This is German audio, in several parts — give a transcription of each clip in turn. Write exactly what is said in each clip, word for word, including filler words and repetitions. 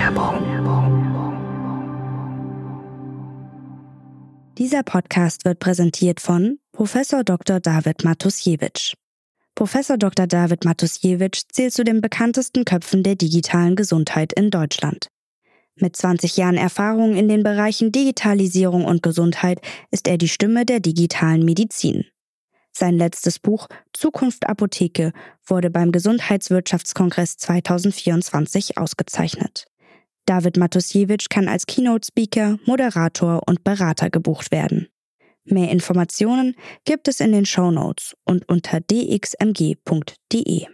Dieser Podcast wird präsentiert von Professor Doktor David Matusiewicz. Professor Doktor David Matusiewicz zählt zu den bekanntesten Köpfen der digitalen Gesundheit in Deutschland. Mit zwanzig Jahren Erfahrung in den Bereichen Digitalisierung und Gesundheit ist er die Stimme der digitalen Medizin. Sein letztes Buch Zukunft Apotheke wurde beim Gesundheitswirtschaftskongress zwanzig vierundzwanzig ausgezeichnet. David Matusiewicz kann als Keynote-Speaker, Moderator und Berater gebucht werden. Mehr Informationen gibt es in den Shownotes und unter d x m g punkt d e.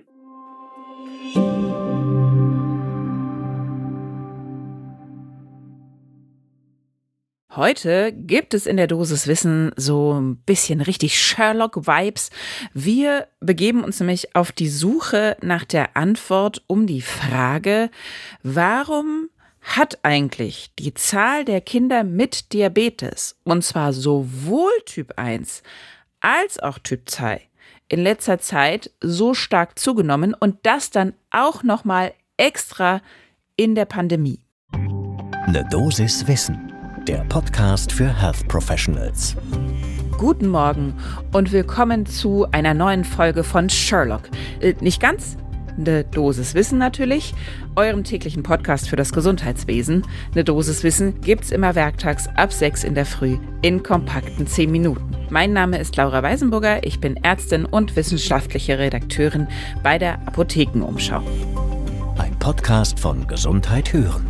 Heute gibt es in der Dosis Wissen so ein bisschen richtig Sherlock-Vibes. Wir begeben uns nämlich auf die Suche nach der Antwort um die Frage, warum hat eigentlich die Zahl der Kinder mit Diabetes, und zwar sowohl Typ eins als auch Typ zwei, in letzter Zeit so stark zugenommen und das dann auch nochmal extra in der Pandemie? Eine Dosis Wissen, der Podcast für Health Professionals. Guten Morgen und willkommen zu einer neuen Folge von Sherlock. Äh, nicht ganz, eine Dosis Wissen natürlich, eurem täglichen Podcast für das Gesundheitswesen. Eine Dosis Wissen gibt's immer werktags ab sechs in der Früh in kompakten zehn Minuten. Mein Name ist Laura Weisenburger, ich bin Ärztin und wissenschaftliche Redakteurin bei der Apothekenumschau. Ein Podcast von Gesundheit hören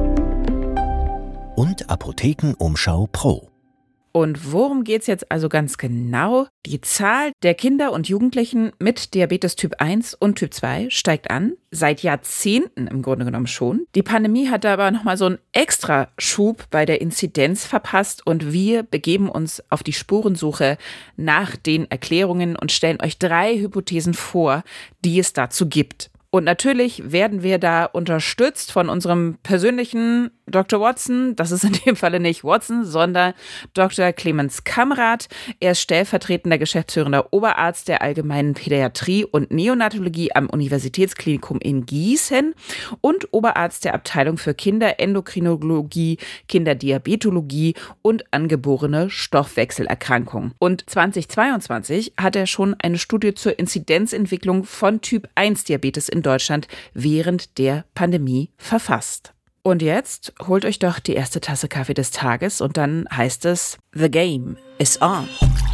und Apothekenumschau Pro. Und worum geht's jetzt also ganz genau? Die Zahl der Kinder und Jugendlichen mit Diabetes Typ eins und Typ zwei steigt an, seit Jahrzehnten im Grunde genommen schon. Die Pandemie hat aber nochmal so einen extra Schub bei der Inzidenz verpasst und wir begeben uns auf die Spurensuche nach den Erklärungen und stellen euch drei Hypothesen vor, die es dazu gibt. Und natürlich werden wir da unterstützt von unserem persönlichen Doktor Watson. Das ist in dem Falle nicht Watson, sondern Doktor Clemens Kamrath. Er ist stellvertretender geschäftsführender Oberarzt der Allgemeinen Pädiatrie und Neonatologie am Universitätsklinikum in Gießen und Oberarzt der Abteilung für Kinderendokrinologie, Kinderdiabetologie und angeborene Stoffwechselerkrankungen. Und zweitausendzweiundzwanzig hat er schon eine Studie zur Inzidenzentwicklung von Typ eins Diabetes in Deutschland während der Pandemie verfasst. Und jetzt holt euch doch die erste Tasse Kaffee des Tages und dann heißt es, The Game is on.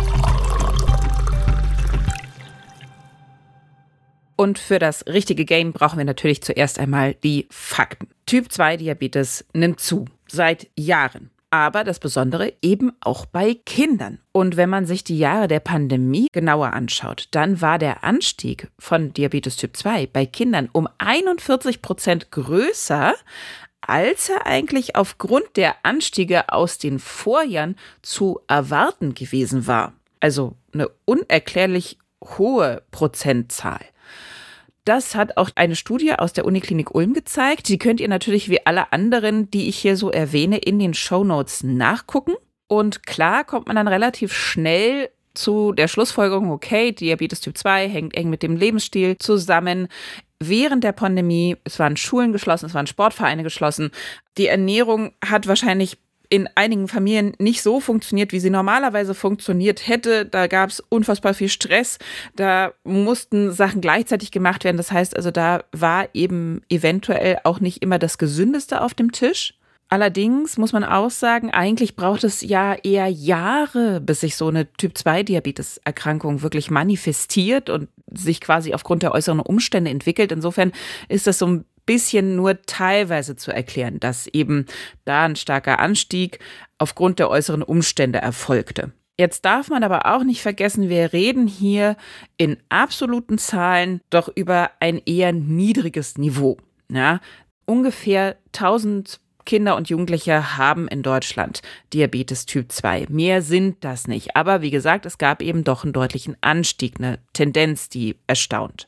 Und für das richtige Game brauchen wir natürlich zuerst einmal die Fakten. Typ zwei Diabetes nimmt zu, seit Jahren. Aber das Besondere eben auch bei Kindern. Und wenn man sich die Jahre der Pandemie genauer anschaut, dann war der Anstieg von Diabetes Typ zwei bei Kindern um einundvierzig Prozent größer, als er eigentlich aufgrund der Anstiege aus den Vorjahren zu erwarten gewesen war. Also eine unerklärlich hohe Prozentzahl. Das hat auch eine Studie aus der Uniklinik Ulm gezeigt. Die könnt ihr natürlich wie alle anderen, die ich hier so erwähne, in den Shownotes nachgucken. Und klar kommt man dann relativ schnell zu der Schlussfolgerung, okay, Diabetes Typ zwei hängt eng mit dem Lebensstil zusammen. Während der Pandemie, es waren Schulen geschlossen, es waren Sportvereine geschlossen. Die Ernährung hat wahrscheinlich in einigen Familien nicht so funktioniert, wie sie normalerweise funktioniert hätte. Da gab es unfassbar viel Stress. Da mussten Sachen gleichzeitig gemacht werden. Das heißt also, da war eben eventuell auch nicht immer das Gesündeste auf dem Tisch. Allerdings muss man auch sagen, eigentlich braucht es ja eher Jahre, bis sich so eine Typ zwei Diabetes-Erkrankung wirklich manifestiert und sich quasi aufgrund der äußeren Umstände entwickelt. Insofern ist das so ein bisschen nur teilweise zu erklären, dass eben da ein starker Anstieg aufgrund der äußeren Umstände erfolgte. Jetzt darf man aber auch nicht vergessen, wir reden hier in absoluten Zahlen doch über ein eher niedriges Niveau. Ja, ungefähr tausend Kinder und Jugendliche haben in Deutschland Diabetes Typ zwei. Mehr sind das nicht. Aber wie gesagt, es gab eben doch einen deutlichen Anstieg, eine Tendenz, die erstaunt.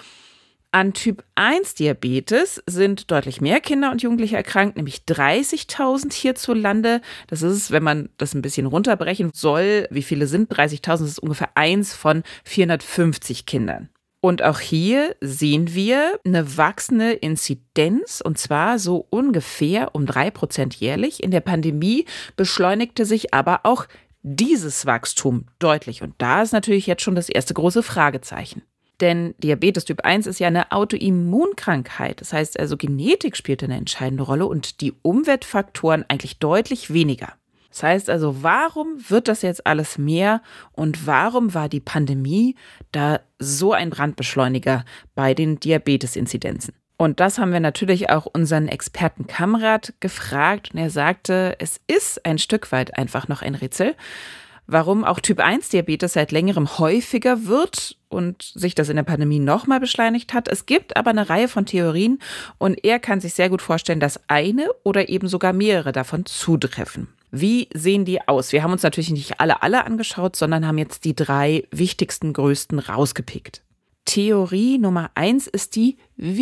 An Typ eins Diabetes sind deutlich mehr Kinder und Jugendliche erkrankt, nämlich dreißigtausend hierzulande. Das ist, wenn man das ein bisschen runterbrechen soll, wie viele sind dreißigtausend? Das ist ungefähr eins von vierhundertfünfzig Kindern. Und auch hier sehen wir eine wachsende Inzidenz, und zwar so ungefähr um drei Prozent jährlich. In der Pandemie beschleunigte sich aber auch dieses Wachstum deutlich. Und da ist natürlich jetzt schon das erste große Fragezeichen. Denn Diabetes Typ eins ist ja eine Autoimmunkrankheit. Das heißt also, Genetik spielt eine entscheidende Rolle und die Umweltfaktoren eigentlich deutlich weniger. Das heißt also, warum wird das jetzt alles mehr und warum war die Pandemie da so ein Brandbeschleuniger bei den Diabetes-Inzidenzen? Und das haben wir natürlich auch unseren Experten Kamrat gefragt und er sagte, es ist ein Stück weit einfach noch ein Rätsel, warum auch Typ eins Diabetes seit längerem häufiger wird und sich das in der Pandemie nochmal beschleunigt hat. Es gibt aber eine Reihe von Theorien und er kann sich sehr gut vorstellen, dass eine oder eben sogar mehrere davon zutreffen. Wie sehen die aus? Wir haben uns natürlich nicht alle alle angeschaut, sondern haben jetzt die drei wichtigsten, größten rausgepickt. Theorie Nummer eins ist die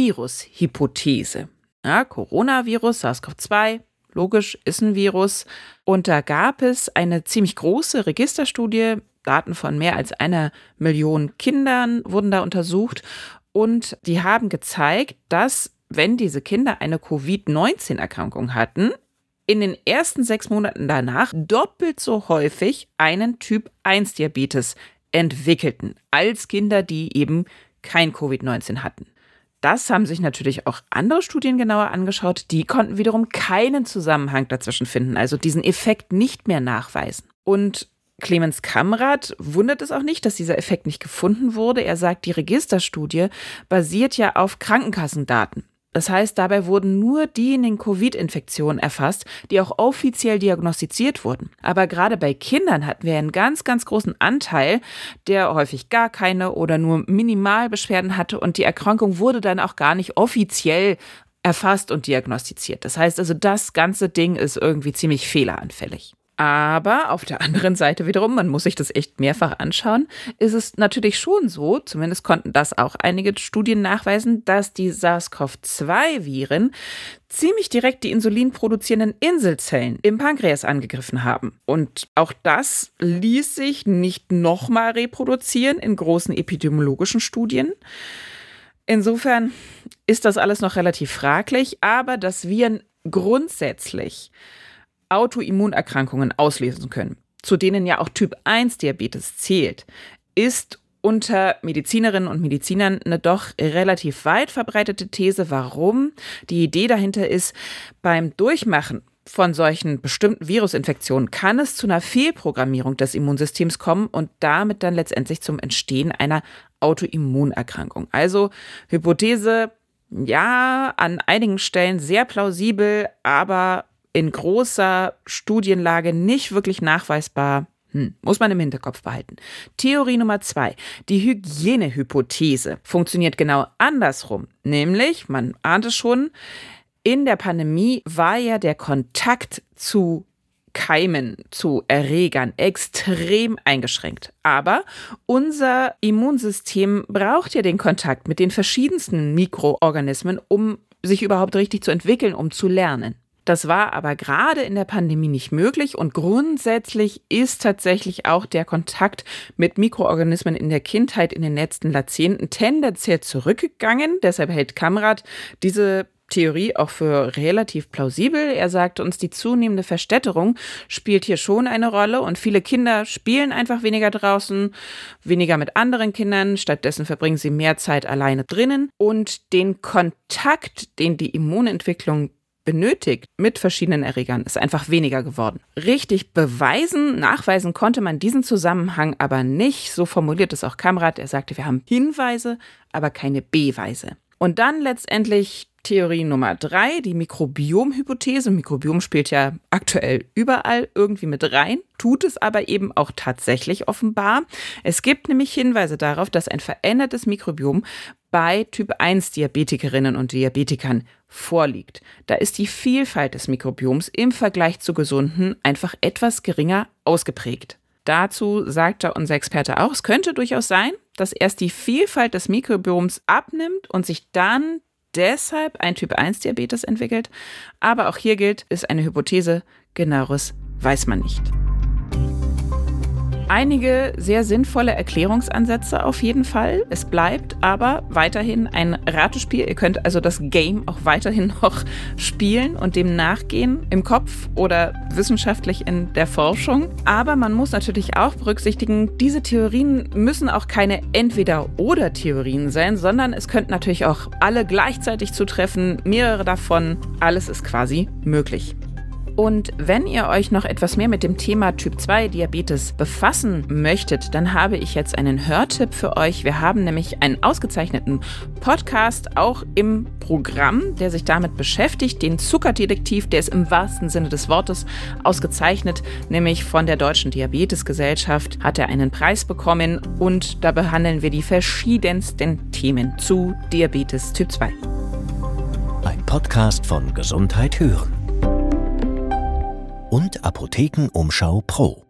Virushypothese. Ja, Coronavirus, SARS-C o V zwei, logisch, ist ein Virus. Und da gab es eine ziemlich große Registerstudie, Daten von mehr als einer Million Kindern wurden da untersucht. Und die haben gezeigt, dass, wenn diese Kinder eine Covid neunzehn Erkrankung hatten, in den ersten sechs Monaten danach doppelt so häufig einen Typ eins Diabetes entwickelten, als Kinder, die eben kein Covid neunzehn hatten. Das haben sich natürlich auch andere Studien genauer angeschaut, die konnten wiederum keinen Zusammenhang dazwischen finden, also diesen Effekt nicht mehr nachweisen. Und Clemens Kamrat wundert es auch nicht, dass dieser Effekt nicht gefunden wurde. Er sagt, die Registerstudie basiert ja auf Krankenkassendaten. Das heißt, dabei wurden nur diejenigen Covid-Infektionen erfasst, die auch offiziell diagnostiziert wurden. Aber gerade bei Kindern hatten wir einen ganz, ganz großen Anteil, der häufig gar keine oder nur minimal Beschwerden hatte und die Erkrankung wurde dann auch gar nicht offiziell erfasst und diagnostiziert. Das heißt also, das ganze Ding ist irgendwie ziemlich fehleranfällig. Aber auf der anderen Seite wiederum, man muss sich das echt mehrfach anschauen, ist es natürlich schon so, zumindest konnten das auch einige Studien nachweisen, dass die SARS-C o V zwei Viren ziemlich direkt die insulinproduzierenden Inselzellen im Pankreas angegriffen haben. Und auch das ließ sich nicht nochmal reproduzieren in großen epidemiologischen Studien. Insofern ist das alles noch relativ fraglich, aber dass Viren grundsätzlich Autoimmunerkrankungen auslösen können, zu denen ja auch Typ eins Diabetes zählt, ist unter Medizinerinnen und Medizinern eine doch relativ weit verbreitete These. Warum? Die Idee dahinter ist, beim Durchmachen von solchen bestimmten Virusinfektionen kann es zu einer Fehlprogrammierung des Immunsystems kommen und damit dann letztendlich zum Entstehen einer Autoimmunerkrankung. Also Hypothese, ja, an einigen Stellen sehr plausibel, aber in großer Studienlage nicht wirklich nachweisbar, hm, muss man im Hinterkopf behalten. Theorie Nummer zwei, die Hygienehypothese, funktioniert genau andersrum. Nämlich, man ahnt es schon, in der Pandemie war ja der Kontakt zu Keimen, zu Erregern extrem eingeschränkt. Aber unser Immunsystem braucht ja den Kontakt mit den verschiedensten Mikroorganismen, um sich überhaupt richtig zu entwickeln, um zu lernen. Das war aber gerade in der Pandemie nicht möglich und grundsätzlich ist tatsächlich auch der Kontakt mit Mikroorganismen in der Kindheit in den letzten Jahrzehnten tendenziell zurückgegangen. Deshalb hält Kamrat diese Theorie auch für relativ plausibel. Er sagt uns, die zunehmende Verstädterung spielt hier schon eine Rolle und viele Kinder spielen einfach weniger draußen, weniger mit anderen Kindern, stattdessen verbringen sie mehr Zeit alleine drinnen und den Kontakt, den die Immunentwicklung benötigt mit verschiedenen Erregern, ist einfach weniger geworden. Richtig beweisen, nachweisen konnte man diesen Zusammenhang aber nicht. So formuliert es auch Kamrat. Er sagte, wir haben Hinweise, aber keine Beweise. Und dann letztendlich Theorie Nummer drei, die Mikrobiom-Hypothese. Mikrobiom spielt ja aktuell überall irgendwie mit rein, tut es aber eben auch tatsächlich offenbar. Es gibt nämlich Hinweise darauf, dass ein verändertes Mikrobiom bei Typ eins Diabetikerinnen und Diabetikern vorliegt. Da ist die Vielfalt des Mikrobioms im Vergleich zu gesunden einfach etwas geringer ausgeprägt. Dazu sagte unser Experte auch, es könnte durchaus sein, dass erst die Vielfalt des Mikrobioms abnimmt und sich dann deshalb ein Typ eins Diabetes entwickelt. Aber auch hier gilt, ist eine Hypothese, genaueres weiß man nicht. Einige sehr sinnvolle Erklärungsansätze auf jeden Fall. Es bleibt aber weiterhin ein Ratespiel. Ihr könnt also das Game auch weiterhin noch spielen und dem nachgehen, im Kopf oder wissenschaftlich in der Forschung. Aber man muss natürlich auch berücksichtigen, diese Theorien müssen auch keine Entweder-oder-Theorien sein, sondern es könnten natürlich auch alle gleichzeitig zutreffen, mehrere davon. Alles ist quasi möglich. Und wenn ihr euch noch etwas mehr mit dem Thema Typ zwei Diabetes befassen möchtet, dann habe ich jetzt einen Hörtipp für euch. Wir haben nämlich einen ausgezeichneten Podcast auch im Programm, der sich damit beschäftigt, den Zuckerdetektiv, der ist im wahrsten Sinne des Wortes ausgezeichnet, nämlich von der Deutschen Diabetesgesellschaft hat er einen Preis bekommen und da behandeln wir die verschiedensten Themen zu Diabetes Typ zwei. Ein Podcast von Gesundheit hören und Apothekenumschau Pro.